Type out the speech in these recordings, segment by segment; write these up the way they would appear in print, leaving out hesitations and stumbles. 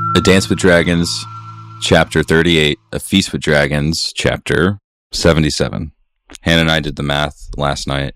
A Dance with Dragons, Chapter 38. A Feast with Dragons, Chapter 77. Hannah and I did the math last night,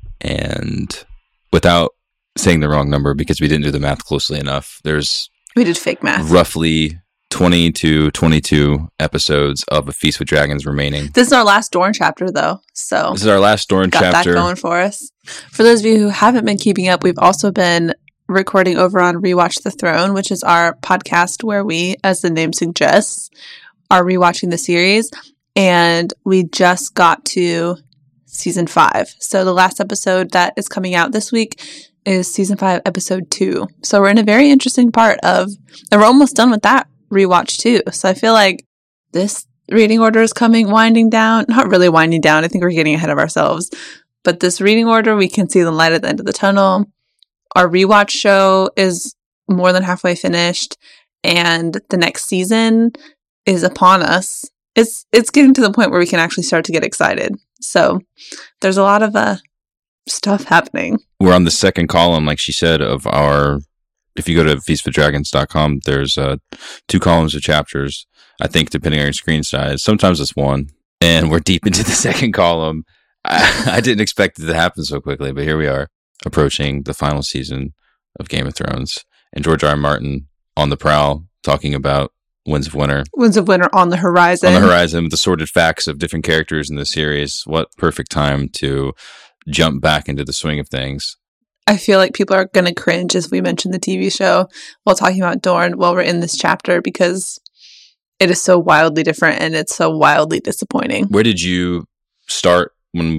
and without saying the wrong number, because we didn't do the math closely enough, We did fake math. Roughly 20 to 22 episodes of A Feast with Dragons remaining. This is our last Dorne chapter, though. So this is our last Dorne chapter. Got that going for us. For those of you who haven't been keeping up, we've also been recording over on Rewatch the Throne, which is our podcast where we, as the name suggests, are rewatching the series. And we just got to season 5. So the last episode that is coming out this week is season 5, episode 2. So we're in a very interesting part and we're almost done with that rewatch too. So I feel like this reading order is winding down. Not really winding down. I think we're getting ahead of ourselves. But this reading order, we can see the light at the end of the tunnel. Our rewatch show is more than halfway finished, and the next season is upon us. It's getting to the point where we can actually start to get excited. So there's a lot of stuff happening. We're on the second column, like she said, of our... If you go to feastwithdragons.com, there's 2 columns of chapters, I think, depending on your screen size. Sometimes it's 1. And we're deep into the second column. I didn't expect it to happen so quickly, but here we are, approaching the final season of Game of Thrones. And George R. R. Martin on the prowl, talking about Winds of Winter. Winds of Winter on the horizon. On the horizon, with the sordid facts of different characters in the series. What perfect time to jump back into the swing of things. I feel like people are going to cringe as we mention the TV show while talking about Dorne while we're in this chapter, because it is so wildly different and it's so wildly disappointing. Where did you start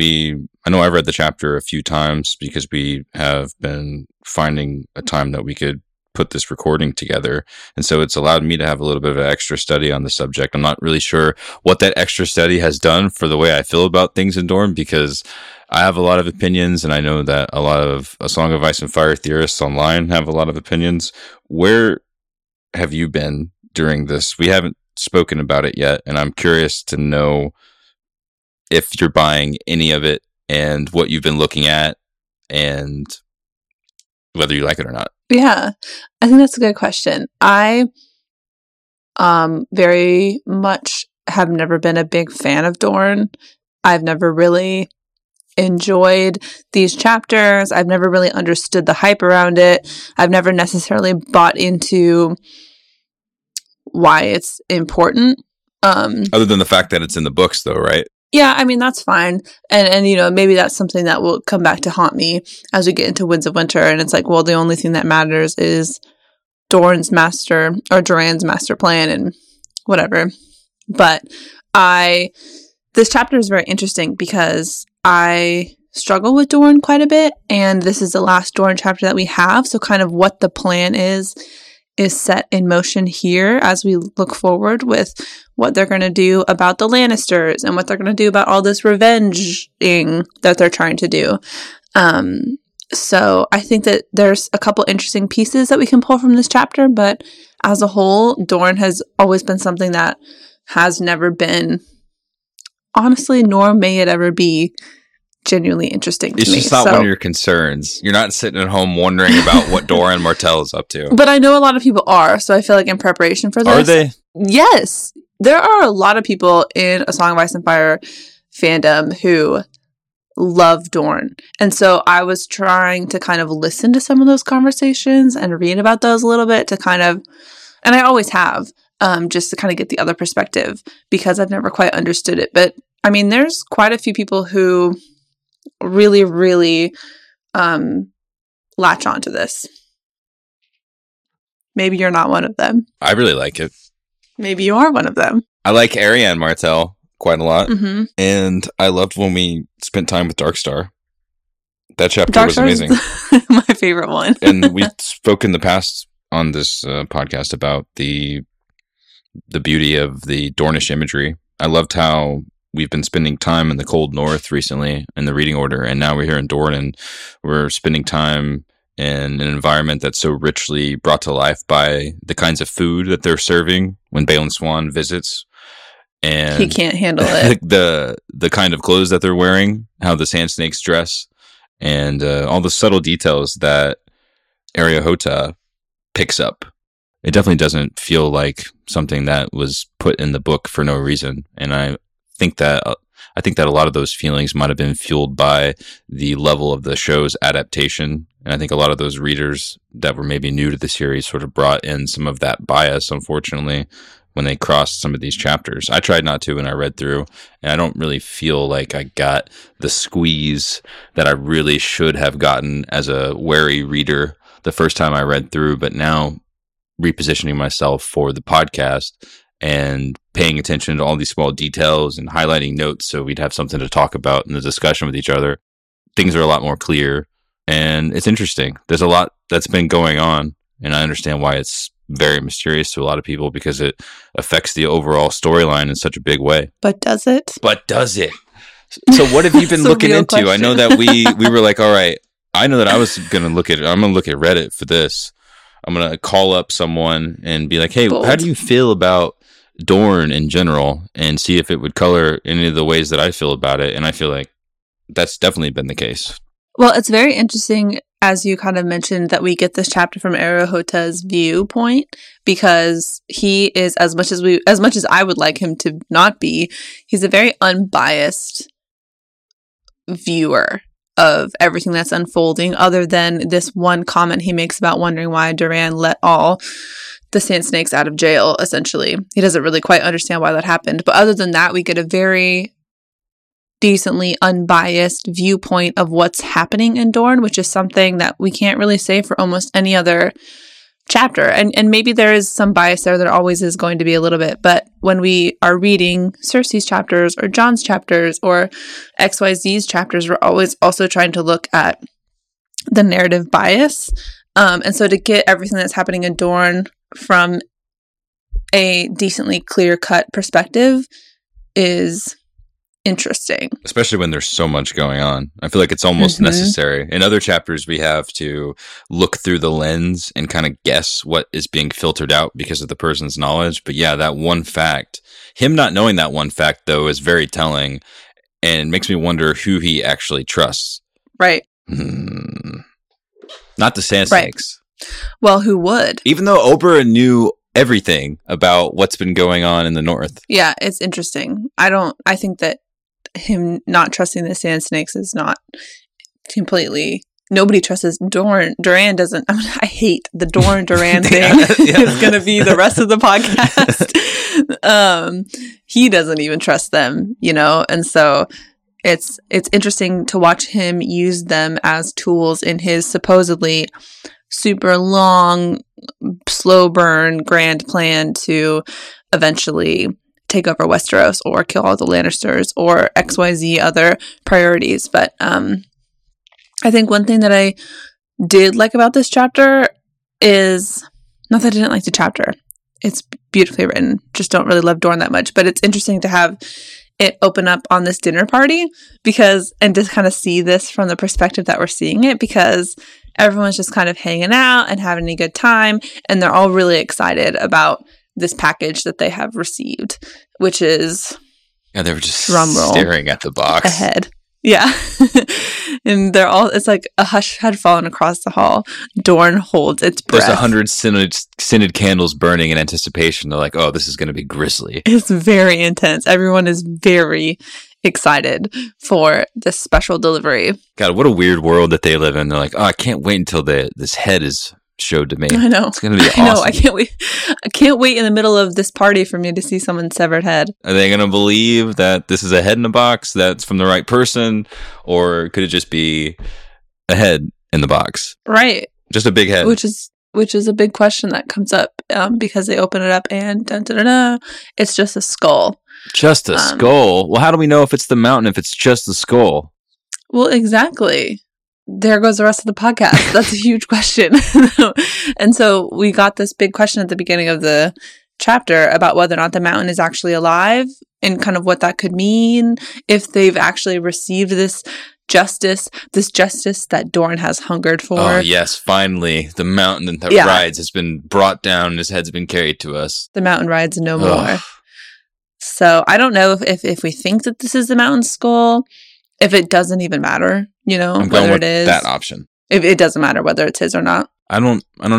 I know I've read the chapter a few times because we have been finding a time that we could put this recording together. And so it's allowed me to have a little bit of an extra study on the subject. I'm not really sure what that extra study has done for the way I feel about things in Dorne, because I have a lot of opinions, and I know that a lot of A Song of Ice and Fire theorists online have a lot of opinions. Where have you been during this? We haven't spoken about it yet, and I'm curious to know if you're buying any of it and what you've been looking at and whether you like it or not. Yeah, I think that's a good question. I very much have never been a big fan of Dorne. I've never really enjoyed these chapters. I've never really understood the hype around it. I've never necessarily bought into why it's important. Other than the fact that it's in the books, though, right? Yeah, I mean, that's fine. And you know, maybe that's something that will come back to haunt me as we get into Winds of Winter. And it's like, well, the only thing that matters is Doran's master plan and whatever. But this chapter is very interesting because I struggle with Dorne quite a bit. And this is the last Dorne chapter that we have. So kind of what the plan is set in motion here as we look forward with what they're going to do about the Lannisters and what they're going to do about all this revenging that they're trying to do. So I think that there's a couple interesting pieces that we can pull from this chapter, but as a whole, Dorne has always been something that has never been, honestly, nor may it ever be, genuinely interesting to me. It's just not one of your concerns. You're not sitting at home wondering about what Doran Martell is up to. But I know a lot of people are, so I feel like in preparation for this... Are they? Yes. There are a lot of people in A Song of Ice and Fire fandom who love Dorne. And so I was trying to kind of listen to some of those conversations and read about those a little bit to kind of... And I always have, just to kind of get the other perspective, because I've never quite understood it. But, I mean, there's quite a few people who really, really latch onto this. Maybe you're not one of them. I really like it. Maybe you are one of them. I like Arianne Martell quite a lot. Mm-hmm. And I loved when we spent time with Darkstar. That chapter was Darkstar amazing. My favorite one. And we spoke in the past on this podcast about the beauty of the Dornish imagery. I loved how we've been spending time in the cold north recently in the reading order, and now we're here in Dorne, and we're spending time in an environment that's so richly brought to life by the kinds of food that they're serving when Balon Swan visits. And he can't handle it. the kind of clothes that they're wearing, how the sand snakes dress, and all the subtle details that Arya Hota picks up it definitely doesn't feel like something that was put in the book for no reason. And I think that a lot of those feelings might have been fueled by the level of the show's adaptation. And I think a lot of those readers that were maybe new to the series sort of brought in some of that bias, unfortunately, when they crossed some of these chapters. I tried not to when I read through, and I don't really feel like I got the squeeze that I really should have gotten as a wary reader the first time I read through. But now, repositioning myself for the podcast and paying attention to all these small details and highlighting notes so we'd have something to talk about in the discussion with each other, things are a lot more clear. And it's interesting. There's a lot that's been going on, and I understand why it's very mysterious to a lot of people because it affects the overall storyline in such a big way. But does it? So what have you been looking into? Question. I know that we were like, all right, I know that I was going to look at it. I'm going to look at Reddit for this. I'm going to call up someone and be like, hey, Bold. How do you feel about Dorne in general? And see if it would color any of the ways that I feel about it. And I feel like that's definitely been the case. Well, it's very interesting, as you kind of mentioned, that we get this chapter from Arohota's viewpoint, because he is, as much as I would like him to not be, he's a very unbiased viewer of everything that's unfolding, other than this one comment he makes about wondering why Doran let all the Sand Snakes out of jail, essentially. He doesn't really quite understand why that happened. But other than that, we get a very decently unbiased viewpoint of what's happening in Dorne, which is something that we can't really say for almost any other chapter. And maybe there is some bias there. There always is going to be a little bit. But when we are reading Cersei's chapters or Jon's chapters or XYZ's chapters, we're always also trying to look at the narrative bias. And so to get everything that's happening in Dorne from a decently clear-cut perspective is interesting. Especially when there's so much going on. I feel like it's almost necessary. In other chapters, we have to look through the lens and kind of guess what is being filtered out because of the person's knowledge. But yeah, that one fact, him not knowing that one fact, though, is very telling and makes me wonder who he actually trusts. Right. Not the Sand Right. Snakes. Well, who would? Even though Oberyn knew everything about what's been going on in the North. Yeah, it's interesting. I think that him not trusting the Sand Snakes is not completely. Nobody trusts Dorne. Doran doesn't. I hate the Dorne Doran thing. It's going to be the rest of the podcast. He doesn't even trust them, and so it's interesting to watch him use them as tools in his supposedly super long, slow burn grand plan to eventually take over Westeros or kill all the Lannisters or XYZ other priorities. But I think one thing that I did like about this chapter is, not that I didn't like the chapter, it's beautifully written, just don't really love Dorne that much, but it's interesting to have it open up on this dinner party and to kind of see this from the perspective that we're seeing it, because everyone's just kind of hanging out and having a good time, and they're all really excited about this package that they have received, which is, yeah, they were just staring at the box ahead. Yeah. And it's like a hush had fallen across the hall. Dorne holds its breath. There's 100 scented candles burning in anticipation. They're like, oh, this is going to be grisly. It's very intense. Everyone is very excited for this special delivery. God, what a weird world that they live in. They're like, oh, I can't wait until this head is showed to me. I know. It's going to be awesome. I know. I can't wait. I can't wait in the middle of this party for me to see someone's severed head. Are they going to believe that this is a head in a box that's from the right person? Or could it just be a head in the box? Right. Just a big head. Which is a big question that comes up because they open it up and it's just a skull. Just a skull? Well, how do we know if it's the mountain if it's just the skull? Well, exactly. There goes the rest of the podcast. That's a huge question. And so we got this big question at the beginning of the chapter about whether or not the mountain is actually alive and kind of what that could mean, if they've actually received this justice that Dorne has hungered for. Oh, yes. Finally, the mountain that rides has been brought down and his head's been carried to us. The mountain rides no more. So I don't know if we think that this is the mountain skull, if it doesn't even matter, I'm whether going with it is that option. If it doesn't matter whether it's his or not. I don't know.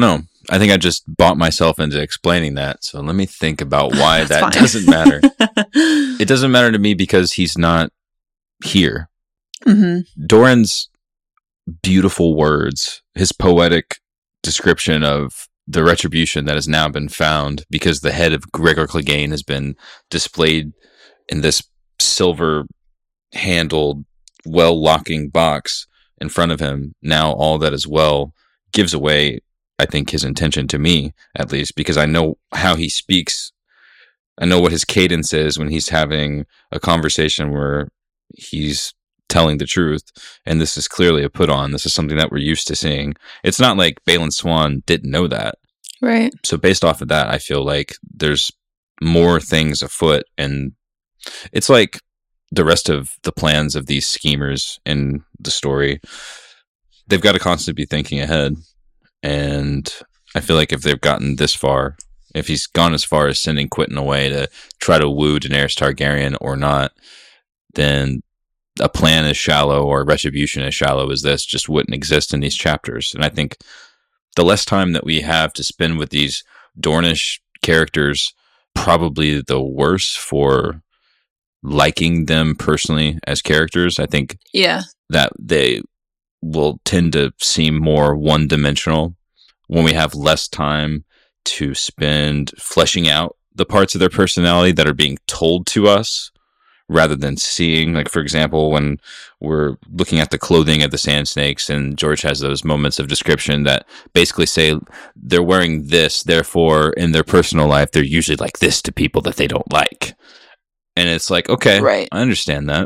I think I just bought myself into explaining that. So let me think about why that fine. doesn't matter. It doesn't matter to me because he's not here. Mm-hmm. Doran's beautiful words, his poetic description of the retribution that has now been found because the head of Gregor Clegane has been displayed in this silver-handled, well-locking box in front of him. Now all that is well gives away, I think, his intention to me, at least, because I know how he speaks. I know what his cadence is when he's having a conversation where he's telling the truth, and this is clearly a put on. This is something that we're used to seeing. It's not like Balin Swan didn't know that. Right. So based off of that, I feel like there's more things afoot, and it's like the rest of the plans of these schemers in the story. They've got to constantly be thinking ahead, and I feel like if they've gotten this far, if he's gone as far as sending Quentin away to try to woo Daenerys Targaryen or not, then a plan as shallow or retribution as shallow as this just wouldn't exist in these chapters. And I think the less time that we have to spend with these Dornish characters, probably the worse for liking them personally as characters. I think that they will tend to seem more one-dimensional when we have less time to spend fleshing out the parts of their personality that are being told to us rather than seeing. Like, for example, when we're looking at the clothing of the Sand Snakes, and George has those moments of description that basically say they're wearing this, therefore in their personal life they're usually like this to people that they don't like. And it's like, okay, right, I understand that,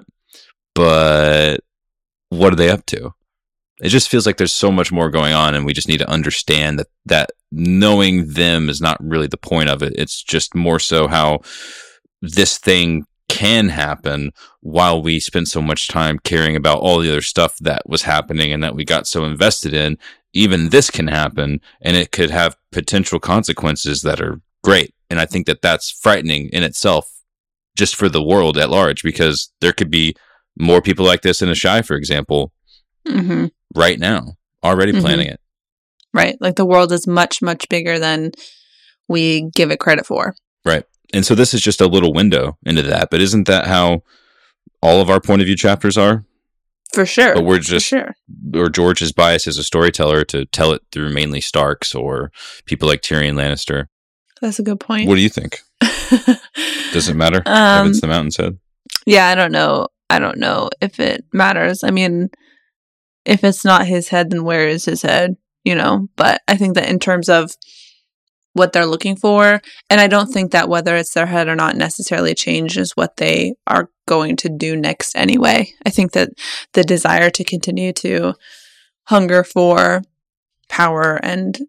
but what are they up to? It just feels like there's so much more going on, and we just need to understand that knowing them is not really the point of it. It's just more so how this thing can happen while we spend so much time caring about all the other stuff that was happening and that we got so invested in. Even this can happen, and it could have potential consequences that are great. And I think that that's frightening in itself, just for the world at large, because there could be more people like this in Asshai, for example, right now, already planning it. Right. Like the world is much, much bigger than we give it credit for. Right. And so this is just a little window into that. But isn't that how all of our point of view chapters are? For sure. But we're just, or George is biased as a storyteller to tell it through mainly Starks or people like Tyrion Lannister. That's a good point. What do you think? Does it matter if it's the Mountain's Head? Yeah, I don't know. I don't know if it matters. I mean, if it's not his head, then where is his head? You know, but I think that in terms of what they're looking for, and I don't think that whether it's their head or not necessarily changes what they are going to do next anyway. I think that the desire to continue to hunger for power and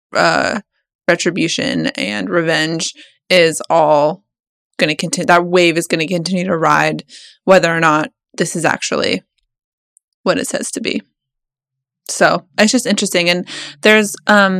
retribution and revenge is all going to continue. That wave is going to continue to ride, whether or not this is actually what it says to be. So it's just interesting. And there's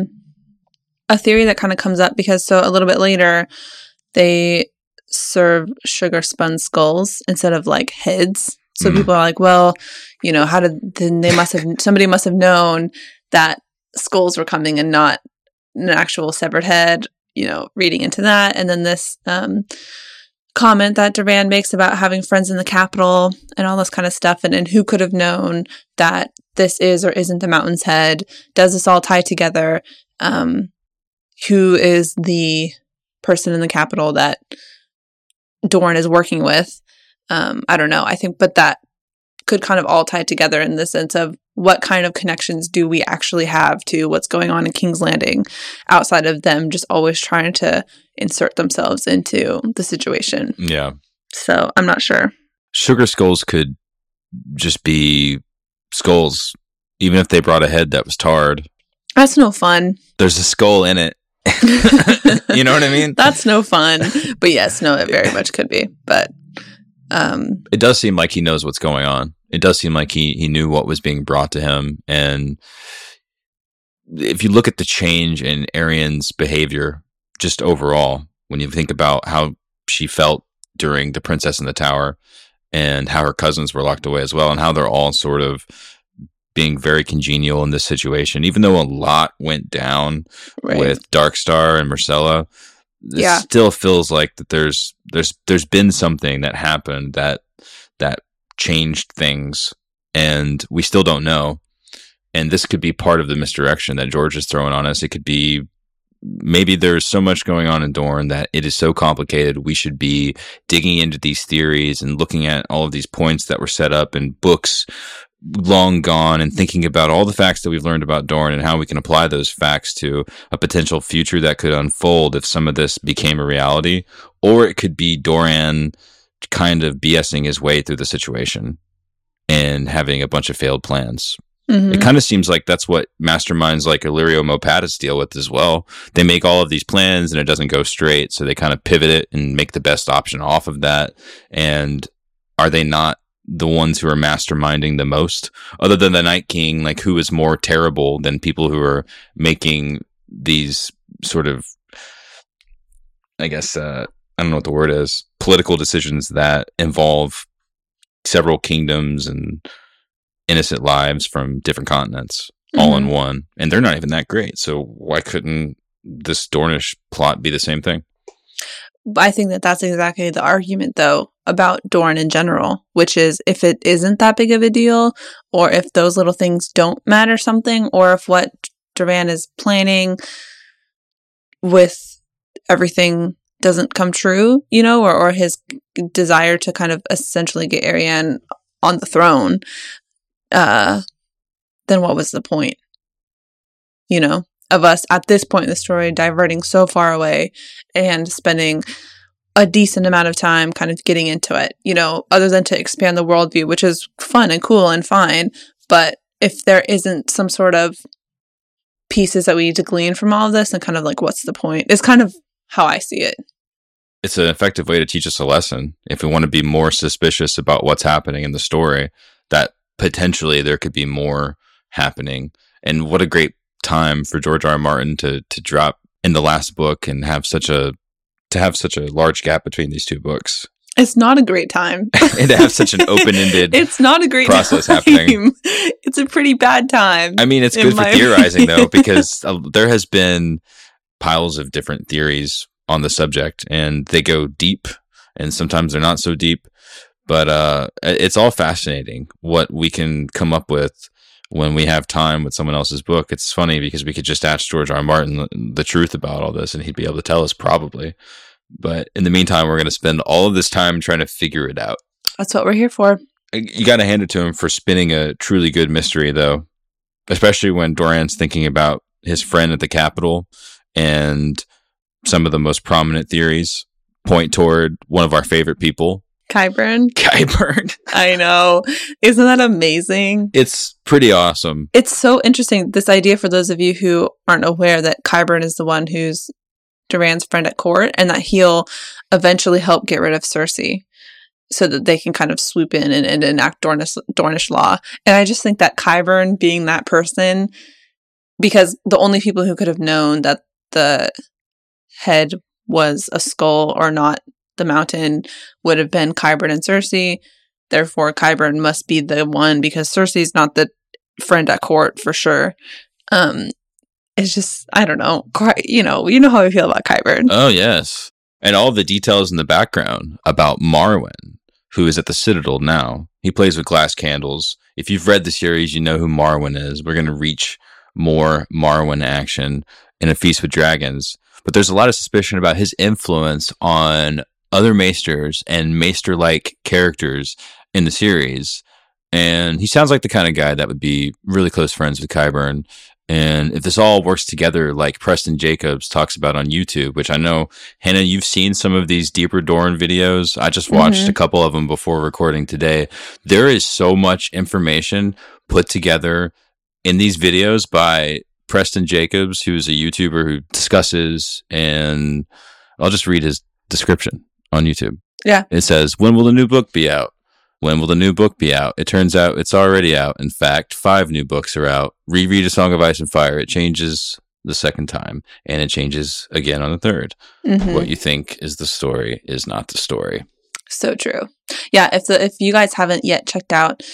a theory that kind of comes up because so a little bit later they serve sugar spun skulls instead of like heads. So people are like, well, you know, how did then somebody must have known that skulls were coming and not an actual severed head, you know, reading into that. And then this comment that Durand makes about having friends in the capital and all this kind of stuff, and who could have known that this is or isn't the Mountain's Head? Does this all tie together? Who is the person in the capital that Dorne is working with? I don't know. I think, but that could kind of all tie together in the sense of what kind of connections do we actually have to what's going on in King's Landing outside of them just always trying to insert themselves into the situation. Yeah. So I'm not sure. Sugar skulls could just be skulls, even if they brought a head that was tarred. That's no fun. There's a skull in it. You know what I mean? That's no fun. But yes, no, it very much could be. But it does seem like he knows what's going on. It does seem like he knew what was being brought to him. And if you look at the change in Arianne's behavior, just overall, when you think about how she felt during The Princess in the Tower and how her cousins were locked away as well, and how they're all sort of being very congenial in this situation, even though a lot went down with Darkstar and Myrcella. It still feels like that there's been something that happened that changed things, and we still don't know. And this could be part of the misdirection that George is throwing on us. It could be maybe there's so much going on in Dorne that it is so complicated. We should be digging into these theories and looking at all of these points that were set up in books long gone and thinking about all the facts that we've learned about Dorne and how we can apply those facts to a potential future that could unfold if some of this became a reality. Or it could be Doran kind of BSing his way through the situation and having a bunch of failed plans. Mm-hmm. It kind of seems like that's what masterminds like Illyrio Mopatis deal with as well. They make all of these plans and it doesn't go straight, so they kind of pivot it and make the best option off of that. And are they not the ones who are masterminding the most? Other than the Night King, like, who is more terrible than people who are making these sort of, I guess, I don't know what the word is, political decisions that involve several kingdoms and innocent lives from different continents all in one, and they're not even that great. So why couldn't this Dornish plot be the same thing? I think that that's exactly the argument, though, about Dorne in general, which is if it isn't that big of a deal, or if those little things don't matter something, or if what Doran is planning with everything doesn't come true, you know, or his desire to kind of essentially get Arianne on the throne, then what was the point, you know, of us at this point in the story diverting so far away and spending a decent amount of time kind of getting into it, you know, other than to expand the worldview, which is fun and cool and fine. But if there isn't some sort of pieces that we need to glean from all of this, and kind of like, what's the point? Is kind of how I see it. It's an effective way to teach us a lesson. If we want to be more suspicious about what's happening in the story, that potentially there could be more happening. And what a great time for George R. R. Martin to drop in the last book and have such a large gap between these two books. It's not a great time. And to have such an open-ended it's not a great process time. Happening. It's a pretty bad time. I mean, it's good for theorizing, though, because there has been piles of different theories on the subject, and they go deep, and sometimes they're not so deep. But it's all fascinating what we can come up with when we have time with someone else's book. It's funny because we could just ask George R. R. Martin the truth about all this, and he'd be able to tell us probably. But in the meantime, we're going to spend all of this time trying to figure it out. That's what we're here for. You got to hand it to him for spinning a truly good mystery, though, especially when Doran's thinking about his friend at the Capitol, and some of the most prominent theories point toward one of our favorite people, Qyburn. I know. Isn't that amazing? It's pretty awesome. It's so interesting. This idea, for those of you who aren't aware, that Qyburn is the one who's Doran's friend at court, and that he'll eventually help get rid of Cersei so that they can kind of swoop in and enact Dornish law. And I just think that Qyburn being that person, because the only people who could have known that the head was a skull or not the mountain would have been Qyburn and Cersei. Therefore, Qyburn must be the one, because Cersei's not the friend at court for sure. It's just, I don't know. You know how I feel about Qyburn. Oh, yes. And all the details in the background about Marwyn, who is at the Citadel now. He plays with glass candles. If you've read the series, you know who Marwyn is. We're going to reach more Marwyn action in A Feast with Dragons. But there's a lot of suspicion about his influence on other maesters and maester-like characters in the series. And he sounds like the kind of guy that would be really close friends with Qyburn. And if this all works together like Preston Jacobs talks about on YouTube, which I know, Hannah, you've seen some of these deeper Dorne videos. I just watched a couple of them before recording today. There is so much information put together in these videos by Preston Jacobs, who's a YouTuber who discusses, and I'll just read his description on YouTube. Yeah. It says, "When will the new book be out? When will the new book be out? It turns out it's already out. In fact, 5 new books are out. Reread A Song of Ice and Fire. It changes the second time, and it changes again on the third. What you think is the story is not the story." So true. Yeah, if you guys haven't yet checked out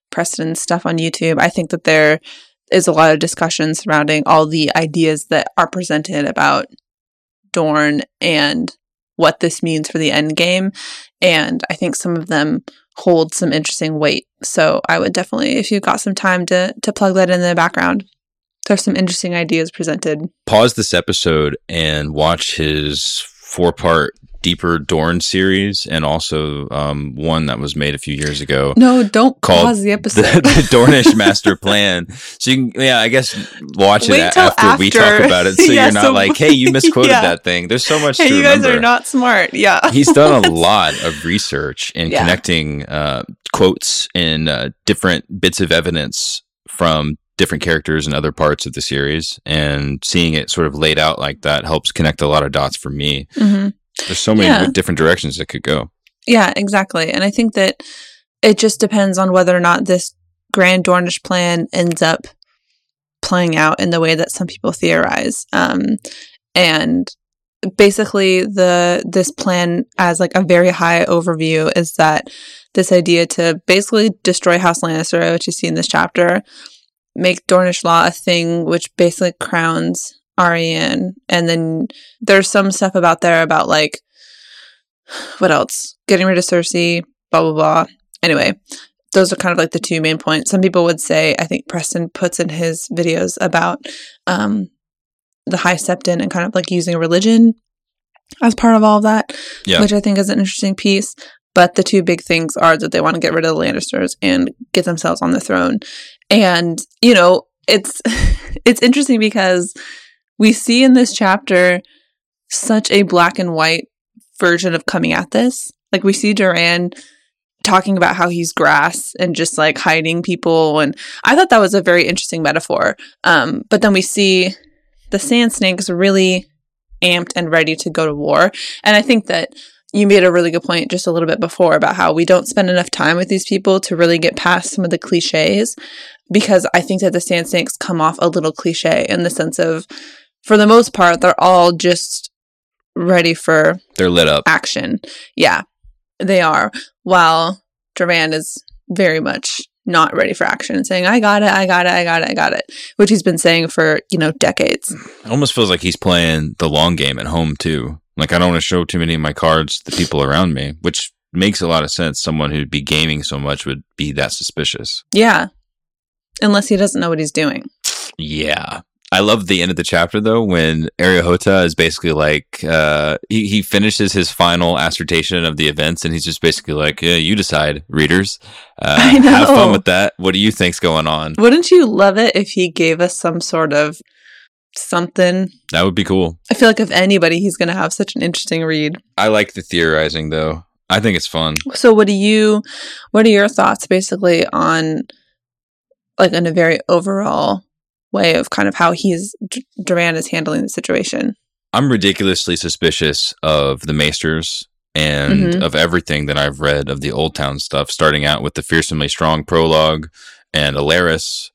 Preston's stuff on YouTube, I think that there is a lot of discussion surrounding all the ideas that are presented about Dorne and what this means for the end game. And I think some of them hold some interesting weight. So I would definitely, if you've got some time to plug that in the background, there's some interesting ideas presented. Pause this episode and watch his 4-part Deeper Dorne series, and also one that was made a few years ago. No, don't pause the episode. The Dornish Master Plan. So you can, I guess watch it after we talk about it, so you're not like, hey, you misquoted that thing. There's so much to remember. You guys are not smart. Yeah. He's done a lot of research in connecting quotes and different bits of evidence from different characters in other parts of the series, and seeing it sort of laid out like that helps connect a lot of dots for me. Mm-hmm. There's so many different directions it could go. Yeah, exactly. And I think that it just depends on whether or not this grand Dornish plan ends up playing out in the way that some people theorize. And basically this plan, as like a very high overview, is that this idea to basically destroy House Lannister, which you see in this chapter, make Dornish law a thing which basically crowns Arianne. And then there's some stuff about like, what else? Getting rid of Cersei, blah, blah, blah. Anyway, those are kind of like the two main points. Some people would say, I think Preston puts in his videos about the High Septon and kind of like using religion as part of all of that, which I think is an interesting piece. But the two big things are that they want to get rid of the Lannisters and get themselves on the throne. And, it's interesting because we see in this chapter such a black and white version of coming at this. Like, we see Doran talking about how he's grass and just like hiding people. And I thought that was a very interesting metaphor. But then we see the Sand Snakes really amped and ready to go to war. And I think that you made a really good point just a little bit before about how we don't spend enough time with these people to really get past some of the cliches, because I think that the Sand Snakes come off a little cliche in the sense of, for the most part, they're all just ready for they're lit up action. Yeah, they are. While Doran is very much not ready for action and saying, I got it, which he's been saying for, decades. It almost feels like he's playing the long game at home too. Like, I don't want to show too many of my cards to people around me, which makes a lot of sense. Someone who'd be gaming so much would be that suspicious. Yeah. Unless he doesn't know what he's doing. Yeah. I love the end of the chapter, though, when Ariohota is basically like, he finishes his final assertion of the events, and he's just basically like, yeah, you decide, readers. I know. Have fun with that. What do you think's going on? Wouldn't you love it if he gave us some sort of something? That would be cool. I feel like if anybody, he's going to have such an interesting read. I like the theorizing, though. I think it's fun. So what are your thoughts basically on, like, in a very overall way of kind of how Doran is handling the situation? I'm ridiculously suspicious of the Maesters and of everything that I've read of the Old Town stuff, starting out with the Fearsomely Strong prologue and Alaris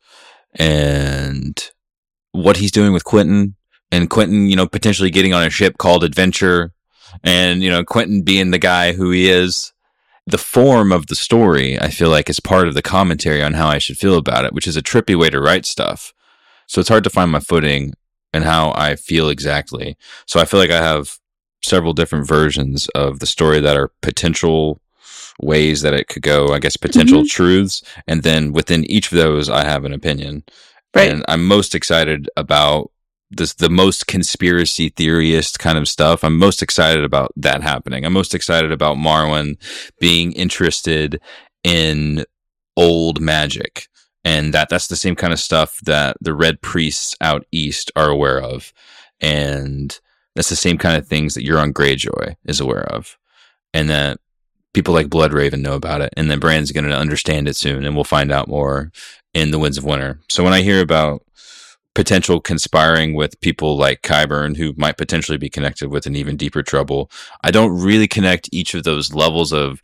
and what he's doing with Quentin, and Quentin, potentially getting on a ship called Adventure, and, Quentin being the guy who he is. The form of the story, I feel like, is part of the commentary on how I should feel about it, which is a trippy way to write stuff. So it's hard to find my footing and how I feel exactly. So I feel like I have several different versions of the story that are potential ways that it could go, I guess, potential truths. And then within each of those, I have an opinion. Right. And I'm most excited about the most conspiracy theorist kind of stuff. I'm most excited about that happening. I'm most excited about Marwyn being interested in old magic. And that's the same kind of stuff that the Red Priests out east are aware of. And that's the same kind of things that Euron Greyjoy is aware of. And that people like Bloodraven know about it. And then Bran's going to understand it soon. And we'll find out more in the Winds of Winter. So when I hear about potential conspiring with people like Qyburn, who might potentially be connected with an even deeper trouble, I don't really connect each of those levels of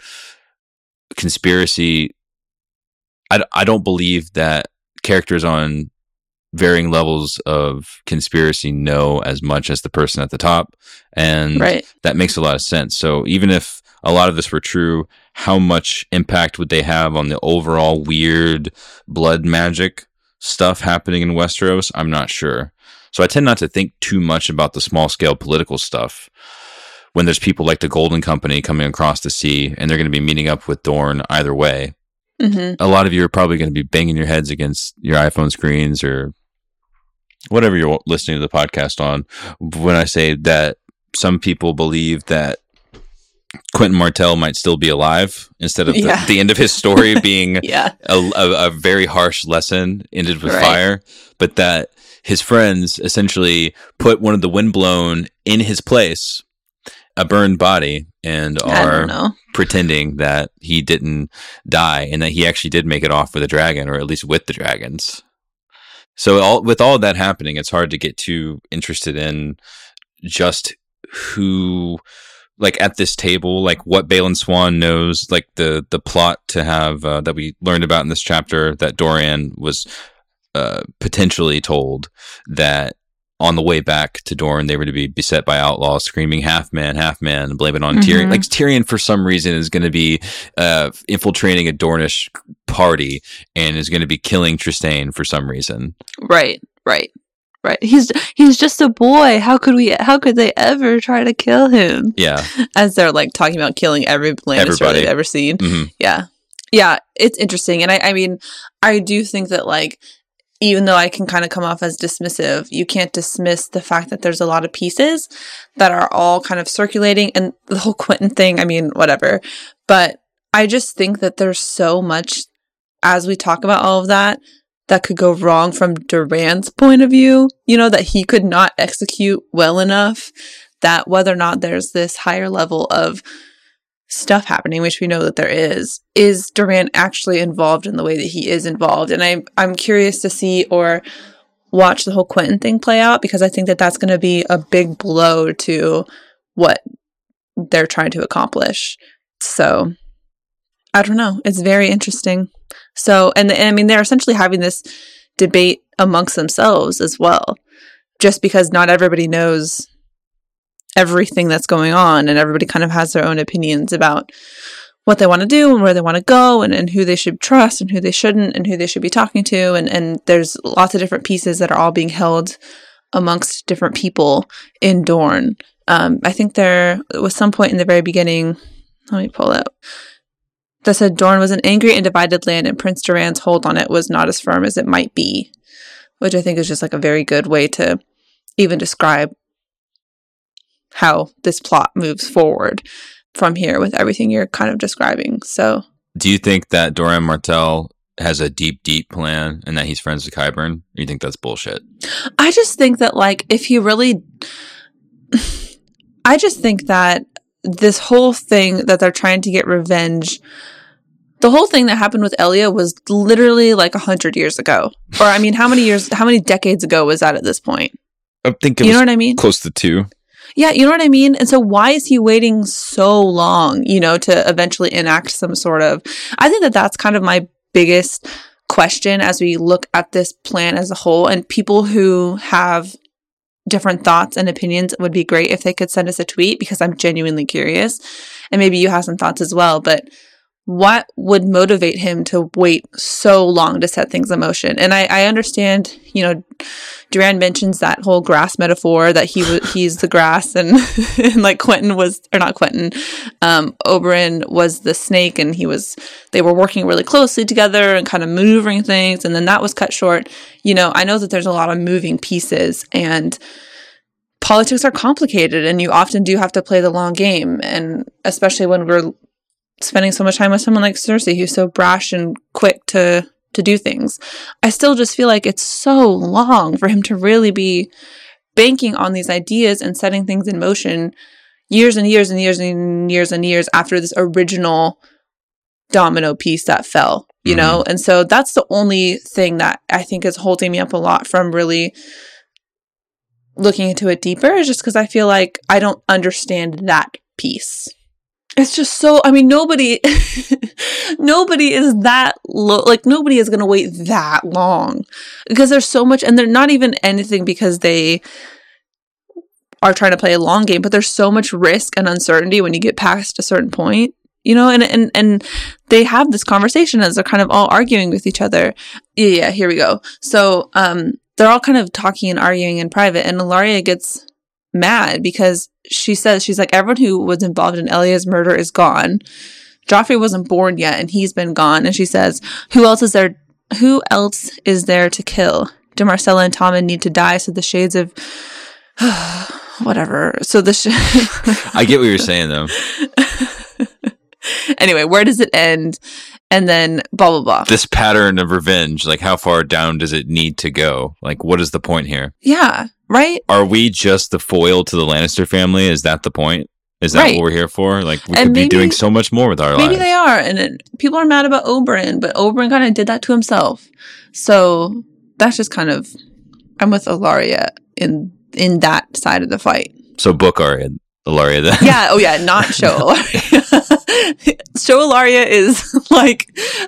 conspiracy. I don't believe that characters on varying levels of conspiracy know as much as the person at the top. And that makes a lot of sense. So even if a lot of this were true, how much impact would they have on the overall weird blood magic stuff happening in Westeros? I'm not sure. So I tend not to think too much about the small scale political stuff when there's people like the Golden Company coming across the sea and they're going to be meeting up with Dorne either way. A lot of you are probably going to be banging your heads against your iPhone screens or whatever you're listening to the podcast on when I say that some people believe that Quentin Martell might still be alive instead of the end of his story being a very harsh lesson ended with fire, but that his friends essentially put one of the Windblown in his place, a burned body, and are pretending that he didn't die and that he actually did make it off with a dragon, or at least with the dragons. So with all of that happening, it's hard to get too interested in just who, like at this table, like what Balon Swan knows, like the plot to have that we learned about in this chapter that Dorian was potentially told that on the way back to Dorne, they were to be beset by outlaws screaming half man, and blame it on Tyrion. Like Tyrion, for some reason, is going to be infiltrating a Dornish party and is going to be killing Trystane for some reason. Right. He's just a boy. How could they ever try to kill him? Yeah. As they're like talking about killing every Lannister they've ever seen. Yeah. It's interesting. And I mean, I do think that like, even though I can kind of come off as dismissive, you can't dismiss the fact that there's a lot of pieces that are all kind of circulating, and the whole Quentin thing, I mean, whatever. But I just think that there's so much, as we talk about all of that could go wrong from Doran's point of view, you know, that he could not execute well enough, that whether or not there's this higher level of stuff happening, which we know that there is Doran actually involved in the way that he is involved? And I'm curious to see or watch the whole Quentin thing play out, because I think that that's going to be a big blow to what they're trying to accomplish. So I don't know. It's very interesting. So, and I mean, they're essentially having this debate amongst themselves as well, just because not everybody knows everything that's going on, and everybody kind of has their own opinions about what they want to do and where they want to go, and who they should trust and who they shouldn't, and who they should be talking to, and there's lots of different pieces that are all being held amongst different people in Dorne. I think there was some point in the very beginning, let me pull it, that said Dorne was an angry and divided land, and Prince Doran's hold on it was not as firm as it might be, which I think is just like a very good way to even describe how this plot moves forward from here with everything you're kind of describing. So, do you think that Doran Martell has a deep plan and that he's friends with Qyburn? Or you think that's bullshit? I just think that, like, if he really... I just think that this whole thing that they're trying to get revenge... The whole thing that happened with Elia was literally like 100 years ago. Or, I mean, how many decades ago was that at this point? I think it was, you know what I mean? Close to 2. Yeah, you know what I mean? And so why is he waiting so long, you know, to eventually enact some sort of... I think that that's kind of my biggest question as we look at this plan as a whole. And people who have different thoughts and opinions, it would be great if they could send us a tweet, because I'm genuinely curious. And maybe you have some thoughts as well. But what would motivate him to wait so long to set things in motion? And I understand, you know, Doran mentions that whole grass metaphor, that he's the grass, and like Quentin was, or not Quentin, Oberyn was the snake, and they were working really closely together and kind of maneuvering things, and then that was cut short. You know, I know that there's a lot of moving pieces, and politics are complicated, and you often do have to play the long game, and especially when we're spending so much time with someone like Cersei, who's so brash and quick to do things. I still just feel like it's so long for him to really be banking on these ideas and setting things in motion years and years and years and years and years after this original domino piece that fell, you know? And so that's the only thing that I think is holding me up a lot from really looking into it deeper, is just because I feel like I don't understand that piece. It's just so, I mean, nobody is that low, like nobody is going to wait that long because there's so much, and they're not even anything because they are trying to play a long game, but there's so much risk and uncertainty when you get past a certain point, you know, and they have this conversation as they're kind of all arguing with each other. Yeah, here we go. So, they're all kind of talking and arguing in private, and Ellaria gets mad because she's like, everyone who was involved in Elia's murder is gone. Joffrey wasn't born yet, and he's been gone. And she says, who else is there to kill? Do Myrcella and Tommen need to die so the shades of whatever. So I get what you're saying though. Anyway, where does it end? And then blah, blah, blah. This pattern of revenge, like how far down does it need to go? Like, what is the point here? Yeah, right? Are we just the foil to the Lannister family? Is that the point? Is that what we're here for? Like, we could be doing so much more with our lives. Maybe they are. And people are mad about Oberyn, but Oberyn kind of did that to himself. So that's just kind of, I'm with Ellaria in that side of the fight. So book Ellaria then. Yeah. Oh yeah. Not show Ellaria. Show Ellaria is like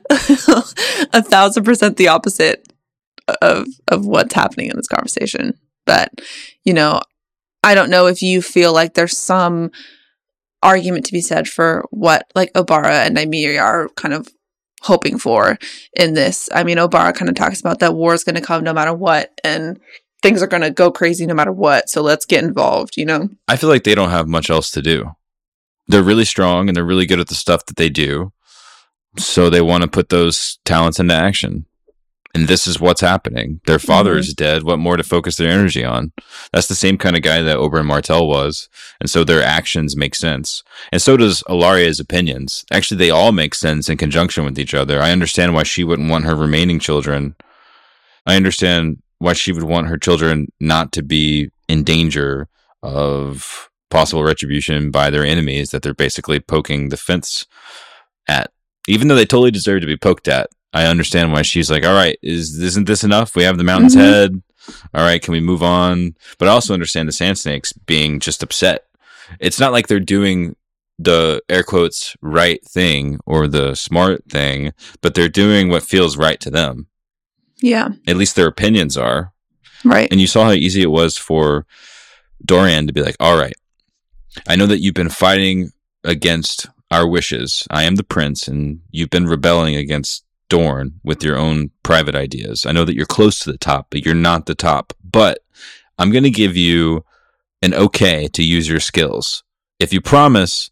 1,000% the opposite of what's happening in this conversation. But, you know, I don't know if you feel like there's some argument to be said for what like Obara and Nymeria are kind of hoping for in this. I mean, Obara kind of talks about that war is going to come no matter what, and things are going to go crazy no matter what. So let's get involved, you know? I feel like they don't have much else to do. They're really strong and they're really good at the stuff that they do. So they want to put those talents into action. And this is what's happening. Their father is dead. What more to focus their energy on? That's the same kind of guy that Oberyn Martell was. And so their actions make sense. And so does Ellaria's opinions. Actually, they all make sense in conjunction with each other. I understand why she wouldn't want her remaining children. I understand why she would want her children not to be in danger of possible retribution by their enemies that they're basically poking the fence at. Even though they totally deserve to be poked at, I understand why she's like, all right, isn't this enough? We have the Mountain's Head. All right, can we move on? But I also understand the Sand Snakes being just upset. It's not like they're doing the air quotes right thing or the smart thing, but they're doing what feels right to them. Yeah. At least their opinions are. Right. And you saw how easy it was for Dorian to be like, all right, I know that you've been fighting against our wishes. I am the prince, and you've been rebelling against Dorne with your own private ideas. I know that you're close to the top, but you're not the top. But I'm going to give you an okay to use your skills if you promise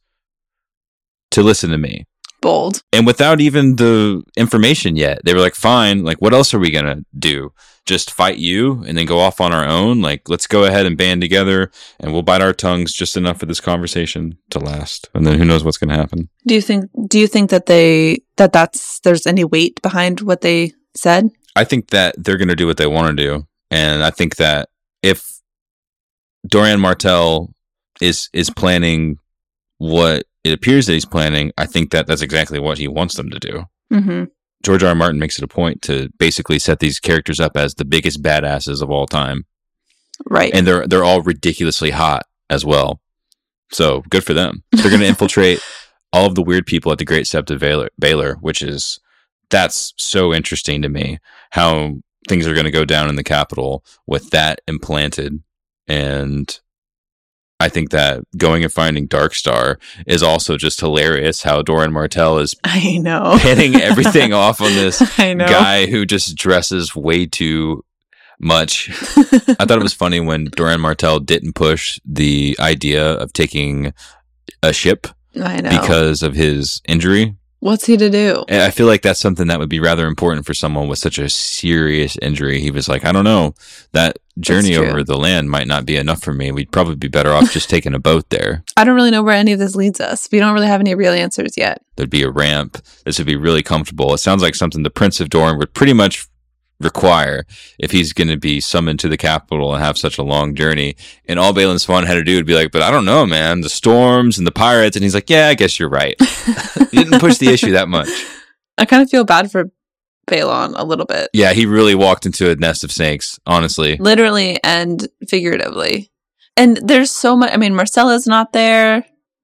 to listen to me. Bold. And without even the information yet, they were like, fine, like, what else are we going to do? Just fight you and then go off on our own? Like, let's go ahead and band together and we'll bite our tongues just enough for this conversation to last. And then who knows what's going to happen. Do you think that there's any weight behind what they said? I think that they're going to do what they want to do. And I think that if Dorian Martell is planning what it appears that he's planning, I think that that's exactly what he wants them to do. Mm-hmm. George R. R. Martin makes it a point to basically set these characters up as the biggest badasses of all time. Right. And they're all ridiculously hot as well. So good for them. They're going to infiltrate all of the weird people at the Great Sept of Baelor, that's so interesting to me, how things are going to go down in the capital with that implanted. And I think that going and finding Darkstar is also just hilarious how Dorian Martell is pinning everything off on this guy who just dresses way too much. I thought it was funny when Dorian Martell didn't push the idea of taking a ship because of his injury. What's he to do? I feel like that's something that would be rather important for someone with such a serious injury. He was like, I don't know, that journey over the land might not be enough for me. We'd probably be better off just taking a boat there. I don't really know where any of this leads us. We don't really have any real answers yet. There'd be a ramp. This would be really comfortable. It sounds like something the Prince of Dorne would pretty much require if he's going to be summoned to the capital and have such a long journey. And all Balon Swan had to do would be like, but I don't know, man, the storms and the pirates. And he's like, yeah, I guess you're right. He didn't push the issue that much. I kind of feel bad for Balon a little bit. Yeah, he really walked into a nest of snakes, honestly. Literally and figuratively. And there's so much, I mean, Myrcella's not there.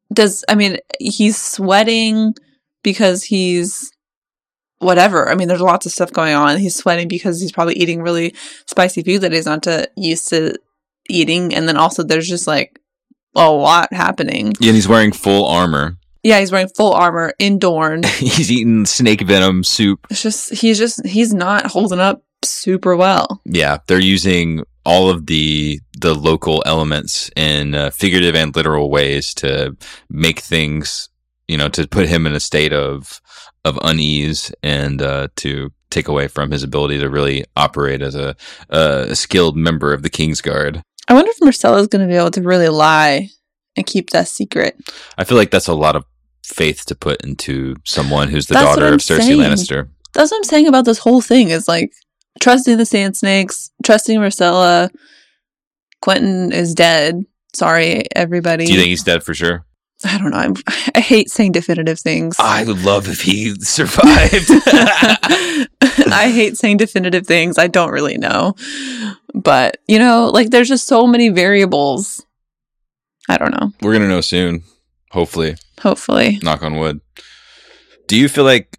he's sweating because he's whatever. I mean, there's lots of stuff going on. He's sweating because he's probably eating really spicy food that he's not used to eating. And then also there's just like a lot happening. Yeah, and he's wearing full armor. Yeah, he's wearing full armor in Dorne. He's eating snake venom soup. He's not holding up super well. Yeah, they're using all of the local elements in figurative and literal ways to make things, to put him in a state of unease and to take away from his ability to really operate as a skilled member of the Kingsguard. I wonder if Myrcella's going to be able to really lie and keep that secret. I feel like that's a lot of faith to put into someone who's the daughter of Cersei Lannister. That's what I'm saying about this whole thing is like trusting the Sand Snakes, trusting Myrcella. Quentin is dead. Sorry, everybody. Do you think he's dead for sure? I don't know. I hate saying definitive things. I would love if he survived. I hate saying definitive things. I don't really know. But, like there's just so many variables. I don't know. We're going to know soon. Hopefully. Knock on wood. Do you feel like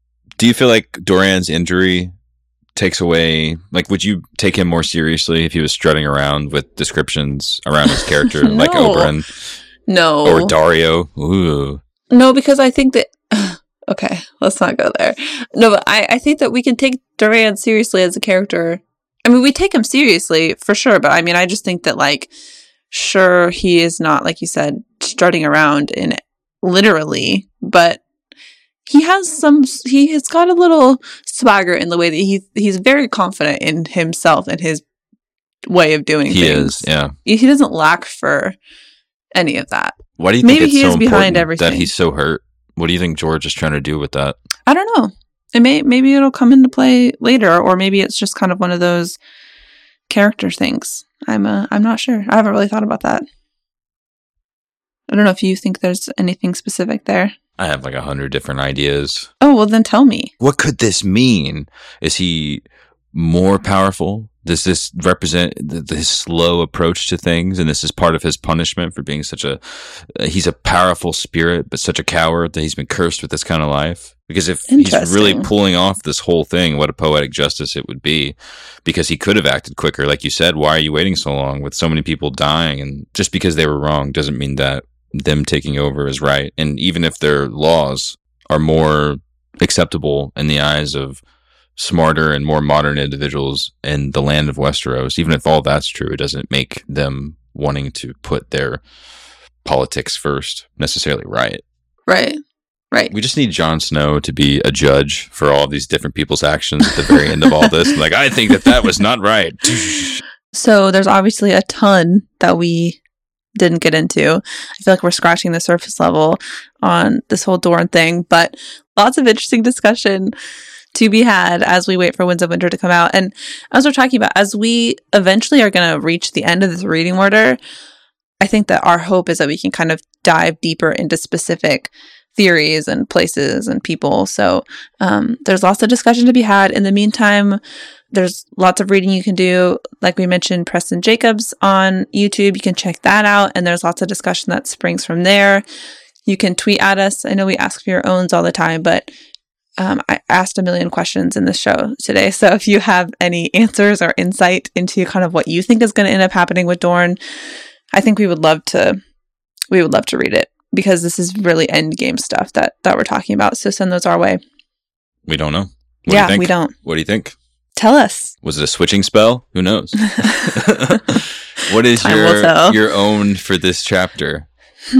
Dorian's injury takes away, like, would you take him more seriously if he was strutting around with descriptions around his character No. like Oberyn? No. Or Dario? Ooh. No, because I think that... Okay, let's not go there. No, but I think that we can take Dorian seriously as a character. I mean, we take him seriously, for sure, but I mean, I just think that, like, sure, he is not, like you said, strutting around in it, literally, but he has got a little swagger in the way that he's very confident in himself and his way of doing things. He is, yeah. He doesn't lack for any of that. Why do you think it's so important that he's so hurt? What do you think George is trying to do with that? I don't know. Maybe it'll come into play later, or maybe it's just kind of one of those character things. I'm not sure. I haven't really thought about that. I don't know if you think there's anything specific there. I have like 100 different ideas. Oh, well then tell me. What could this mean? Is he more powerful? Does this represent his slow approach to things? And this is part of his punishment for being he's a powerful spirit, but such a coward that he's been cursed with this kind of life? Because if he's really pulling off this whole thing, what a poetic justice it would be. Because he could have acted quicker. Like you said, why are you waiting so long with so many people dying? And just because they were wrong doesn't mean that them taking over is right. And even if their laws are more acceptable in the eyes of smarter and more modern individuals in the land of Westeros, even if all that's true, it doesn't make them wanting to put their politics first necessarily right. Right. We just need Jon Snow to be a judge for all these different people's actions at the very end of all this. Like, I think that was not right. So there's obviously a ton that we didn't get into. I feel like we're scratching the surface level on this whole Dorne thing, but lots of interesting discussion to be had as we wait for Winds of Winter to come out. And as we're talking about, as we eventually are going to reach the end of this reading order, I think that our hope is that we can kind of dive deeper into specific theories and places and people. So there's lots of discussion to be had. In the meantime, there's lots of reading you can do. Like we mentioned, Preston Jacobs on YouTube. You can check that out. And there's lots of discussion that springs from there. You can tweet at us. I know we ask for your owns all the time, but I asked a million questions in this show today. So if you have any answers or insight into kind of what you think is going to end up happening with Dorne, I think we would love to read it, because this is really end game stuff that we're talking about. So send those our way. We don't know. We don't. What do you think? Tell us. Was it a switching spell? Who knows? What is your own for this chapter?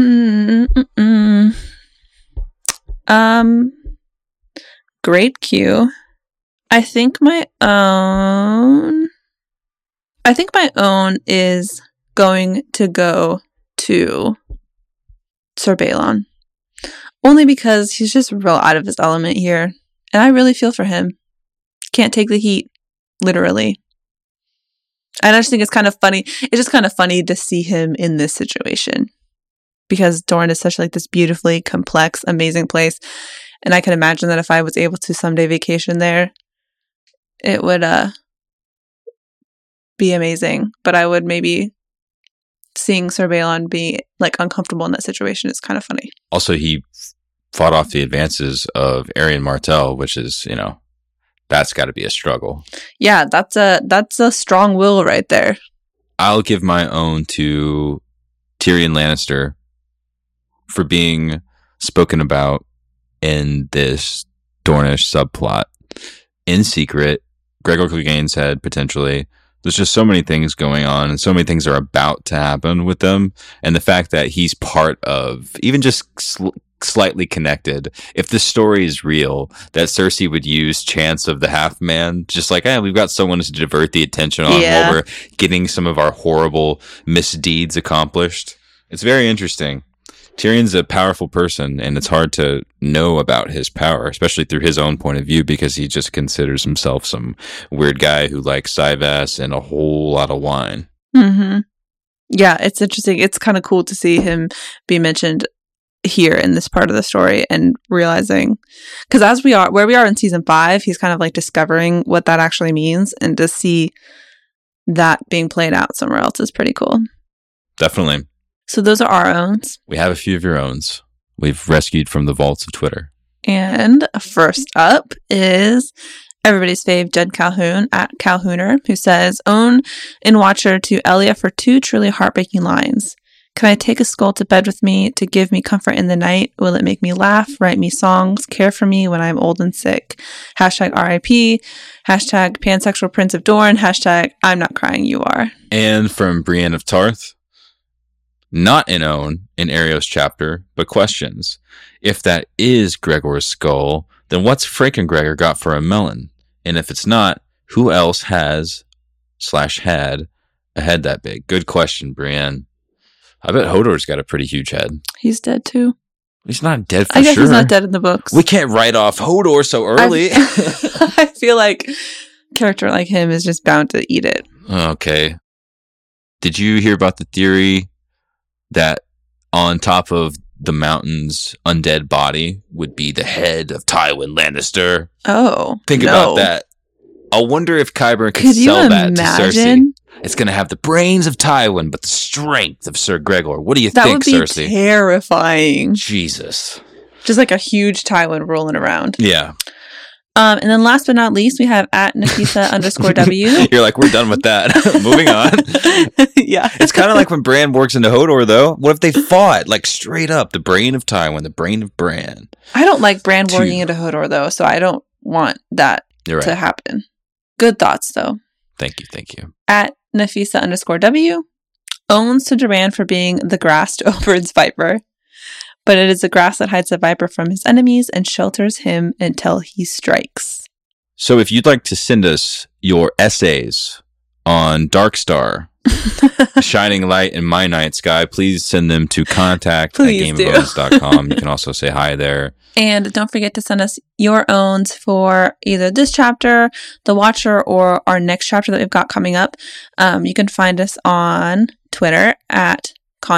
Great Q. I think my own is going to go to Sir Balon. Only because he's just real out of his element here. And I really feel for him. Can't take the heat, literally. And I just think it's kind of funny. It's just kind of funny to see him in this situation. Because Dorne is such like this beautifully complex, amazing place. And I can imagine that if I was able to someday vacation there, it would be amazing. But I would maybe seeing Sir Balon be like uncomfortable in that situation is kind of funny. Also, he fought off the advances of Arian Martell, which is, you know, that's got to be a struggle. Yeah, that's a strong will right there. I'll give my own to Tyrion Lannister for being spoken about in this Dornish subplot in secret. Gregor Clegane's head, potentially. There's just so many things going on, and so many things are about to happen with them. And the fact that he's part of, even just slightly connected, if the story is real, that Cersei would use Chance of the Half Man, just like, we've got someone to divert the attention on while we're getting some of our horrible misdeeds accomplished. It's very interesting. Tyrion's a powerful person, and it's hard to know about his power, especially through his own point of view, because he just considers himself some weird guy who likes Syvass and a whole lot of wine. Mm-hmm. Yeah, it's interesting. It's kind of cool to see him be mentioned here in this part of the story and realizing, because where we are in season 5, he's kind of like discovering what that actually means, and to see that being played out somewhere else is pretty cool. Definitely. So those are our owns. We have a few of your owns. We've rescued from the vaults of Twitter. And first up is everybody's fave Jed Calhoun at Calhouner, who says, own in Watcher to Elia for 2 truly heartbreaking lines. Can I take a skull to bed with me to give me comfort in the night? Will it make me laugh, write me songs, care for me when I'm old and sick? Hashtag RIP, hashtag pansexual Prince of Dorne, hashtag I'm not crying, you are. And from Brienne of Tarth, not in own in Arios chapter, but questions. If that is Gregor's skull, then what's Franken-Gregor got for a melon? And if it's not, who else has / had a head that big? Good question, Brienne. I bet Hodor's got a pretty huge head. He's dead too. He's not dead for sure. I guess he's not dead in the books. We can't write off Hodor so early. I feel like a character like him is just bound to eat it. Okay. Did you hear about the theory that on top of the mountain's undead body would be the head of Tywin Lannister? Oh, Think about that. I wonder if Qyburn could sell that to Cersei. It's going to have the brains of Tywin, but the strength of Sir Gregor. What do you think, Cersei? That would be terrifying. Jesus. Just like a huge Tywin rolling around. Yeah. And then last but not least, we have at Nafisa _W. You're like, we're done with that. Moving on. Yeah. It's kind of like when Bran works into Hodor, though. What if they fought? Like, straight up, the brain of Tywin, the brain of Bran. I don't like Bran working into Hodor, though, so I don't want that to happen. Good thoughts, though. Thank you. At Nafisa _W. Owns to Duran for being the grass to Oberyn's viper. But it is the grass that hides the viper from his enemies and shelters him until he strikes. So if you'd like to send us your essays on Darkstar, shining light in my night sky, please send them to contact@gameofowns.com. You can also say hi there. And don't forget to send us your owns for either this chapter, The Watcher, or our next chapter that we've got coming up. You can find us on Twitter at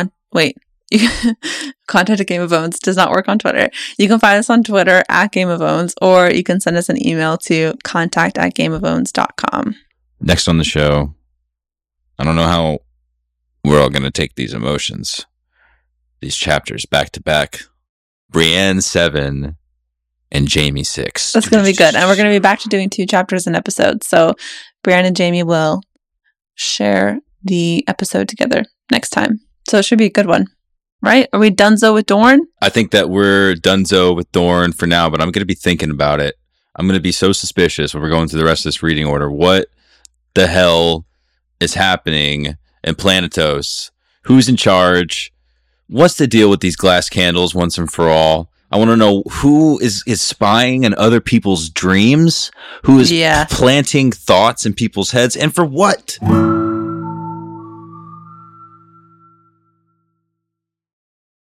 Contact at Game of Owns does not work on Twitter. You can find us on Twitter at Game of Owns, or you can send us an email to contact@gameofowns.com. Next on the show, I don't know how we're all going to take these emotions, these chapters back to back. Brienne 7 and Jaime 6. That's going to be good. And we're going to be back to doing 2 chapters an episode. So Brienne and Jaime will share the episode together next time. So it should be a good one. Right? Are we donezo with Dorne? I think that we're donezo with Dorne for now, but I'm going to be thinking about it. I'm going to be so suspicious when we're going through the rest of this reading order. What the hell is happening in Planetos? Who's in charge? What's the deal with these glass candles once and for all? I want to know who is spying in other people's dreams? Who is planting thoughts in people's heads? And for what?